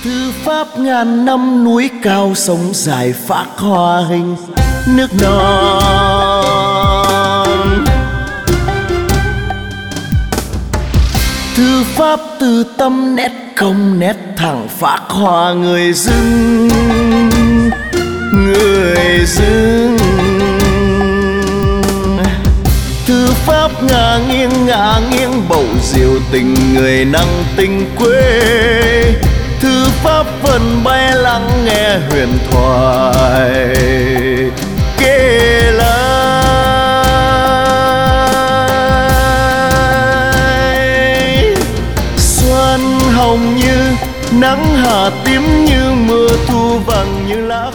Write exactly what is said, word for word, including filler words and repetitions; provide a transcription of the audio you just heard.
Thư pháp ngàn năm núi cao sông dài phác hoa hình nước non. Thư pháp từ tâm nét công nét thẳng phác hoa người dưng người dưng. Thư pháp ngả nghiêng ngả nghiêng bầu diệu tình người năng tình quê. Thư pháp vần bay lắng nghe huyền thoại kể lại. Xuân hồng như nắng, hà tím như mưa, thu vàng như lá